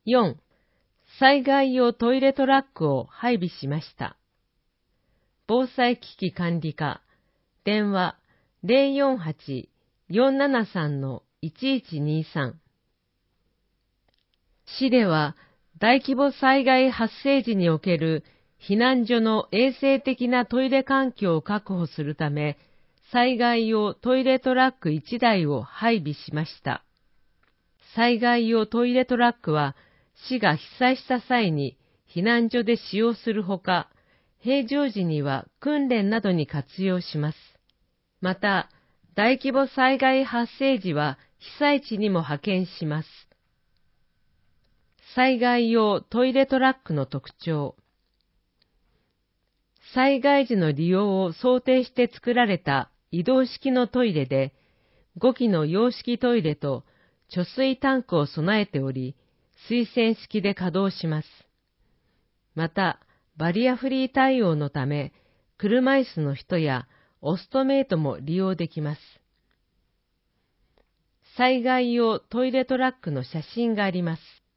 4、災害用トイレトラックを配備しました。防災危機管理課、電話048-473-1123。市では大規模災害発生時における避難所の衛生的なトイレ環境を確保するため、災害用トイレトラック1台を配備しました。災害用トイレトラックは、市が被災した際に避難所で使用するほか、平常時には訓練などに活用します。また、大規模災害発生時は被災地にも派遣します。災害用トイレトラックの特徴。災害時の利用を想定して作られた移動式のトイレで、5基の洋式トイレと貯水タンクを備えており、水洗式で稼働します。また、バリアフリー対応のため、車椅子の人やオストメイトも利用できます。災害用トイレトラックの写真があります。